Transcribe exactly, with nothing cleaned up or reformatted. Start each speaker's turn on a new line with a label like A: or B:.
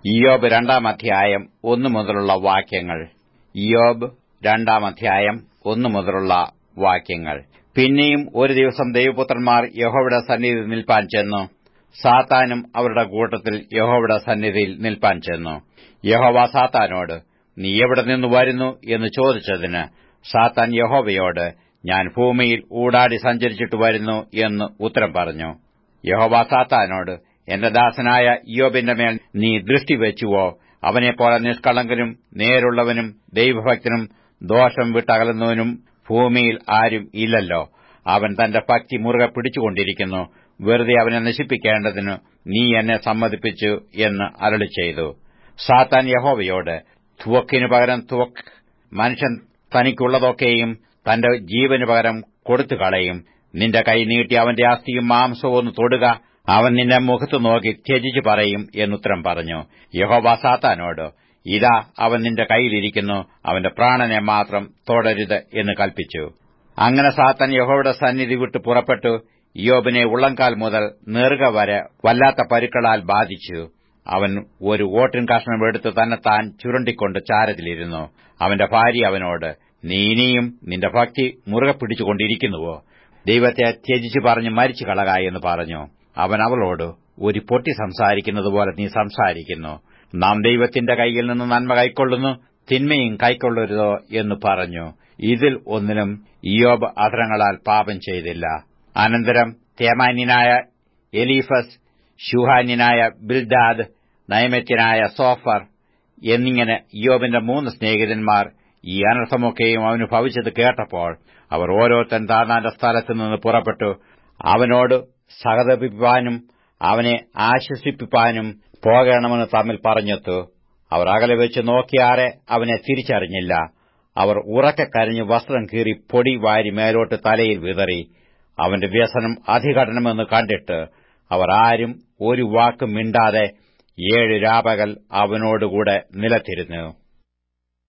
A: ഇയ്യോബ് രണ്ടാം അധ്യായം ഒന്നു മുതലുള്ള വാക്യങ്ങൾ. ഇയ്യോബ് രണ്ടാം അധ്യായം ഒന്നു മുതലുള്ള വാക്യങ്ങൾ. പിന്നെയും ഒരു ദിവസം ദൈവപുത്രന്മാർ യഹോവയുടെ സന്നിധിയിൽ നിൽപ്പാൻ ചെന്നു. സാത്താനും അവരുടെ കൂട്ടത്തിൽ യഹോവയുടെ സന്നിധിയിൽ നിൽപ്പാൻ ചെന്നു. യഹോവ സാത്താനോട്, നീ എവിടെ നിന്ന് വരുന്നു എന്ന് ചോദിച്ചതിന് സാത്താൻ യഹോവയോട്, ഞാൻ ഭൂമിയിൽ ഊടാടി സഞ്ചരിച്ചിട്ട് വരുന്നു എന്ന് ഉത്തരം പറഞ്ഞു. യഹോവ സാത്താനോട്, എന്റെ ദാസനായ ഇയ്യോബിന്റെ മേൽ നീ ദൃഷ്ടിവെച്ചുവോ? അവനെപ്പോലെ നിഷ്കളങ്കനും നേരുള്ളവനും ദൈവഭക്തനും ദോഷം വിട്ടകലുന്നവനും ഭൂമിയിൽ ആരും ഇല്ലല്ലോ. അവൻ തന്റെ ഭക്തി മുറുകെ പിടിച്ചുകൊണ്ടിരിക്കുന്നു. വെറുതെ അവനെ നശിപ്പിക്കേണ്ടതിന് നീ എന്നെ സമ്മതിപ്പിച്ചു എന്ന് അരുളിച്ചെയ്തു. സാത്താൻ യഹോവയോട്, തുവക്കിനു പകരം തുവക്ക്, മനുഷ്യൻ തനിക്കുള്ളതൊക്കെയും തന്റെ ജീവനു പകരം കൊടുത്തുകളയും. നിന്റെ കൈ നീട്ടി അവന്റെ അസ്ഥിയും മാംസവും ഒന്ന് തൊടുക, അവൻ നിന്നെ മുഖത്തു നോക്കി ത്യജിച്ചു പറയും എന്നുത്തരം പറഞ്ഞു. യഹോവ സാത്താനോട്, ഇതാ അവൻ നിന്റെ കൈയിലിരിക്കുന്നു, അവന്റെ പ്രാണനെ മാത്രം തൊടരുത് എന്ന് കൽപ്പിച്ചു. അങ്ങനെ സാത്താൻ യഹോവയുടെ സന്നിധി വിട്ട് പുറപ്പെട്ടു ഇയ്യോബിനെ ഉള്ളങ്കാൽ മുതൽ നെറുക വരെ വല്ലാത്ത പരുക്കളാൽ ബാധിച്ചു. അവൻ ഒരു ഓട്ടിൻ കഷ്ണം എടുത്ത് തന്നെത്താൻ ചുരുണ്ടിക്കൊണ്ട് ചാരത്തിലിരുന്നു. അവന്റെ ഭാര്യ അവനോട്, നീ ഇനിയും നിന്റെ ഭക്തി മുറുകെ പിടിച്ചുകൊണ്ടിരിക്കുന്നുവോ? ദൈവത്തെ ത്യജിച്ചു പറഞ്ഞ് മരിച്ചു കളക എന്ന് പറഞ്ഞു. അവൻ അവളോട്, ഒരു പൊട്ടി സംസാരിക്കുന്നതുപോലെ നീ സംസാരിക്കുന്നു. നാം ദൈവത്തിന്റെ കൈയിൽ നിന്ന് നന്മ കൈക്കൊള്ളുന്നു, തിന്മയും കൈക്കൊള്ളരുതോ എന്ന് പറഞ്ഞു. ഇതിൽ ഒന്നിനും ഇയ്യോബ് അധരങ്ങളാൽ പാപം ചെയ്തില്ല. അനന്തരം തേമാന്യനായ എലീഫസ്, ശൂഹാന്യനായ ബിൽദാദ്, നയമെത്യനായ സോഫർ എന്നിങ്ങനെ ഇയ്യോബിന്റെ മൂന്ന് സ്നേഹിതന്മാർ ഈ അനർത്ഥമൊക്കെയും അവന് ഭവിച്ചത് കേട്ടപ്പോൾ അവർ ഓരോരുത്തൻ താതാന്റെ സ്ഥലത്തു നിന്ന് പുറപ്പെട്ടു അവനോട് സഹതപിപ്പാനും അവനെ ആശ്വസിപ്പിപ്പാനും പോകണമെന്ന് തമ്മിൽ പറഞ്ഞെത്തു. അവർ അകലെ വെച്ച് നോക്കിയാറെ അവനെ തിരിച്ചറിഞ്ഞില്ല. അവർ ഉറക്കെ കരഞ്ഞ് വസ്ത്രം കീറി പൊടി വാരി മേലോട്ട് തലയിൽ വിതറി. അവന്റെ വ്യസനം അതികഠിനമെന്ന് കണ്ടിട്ട് അവർ ആരും ഒരു വാക്കും മിണ്ടാതെ ഏഴ് രാപകൽ അവനോടുകൂടെ നിലത്തിരുന്നു.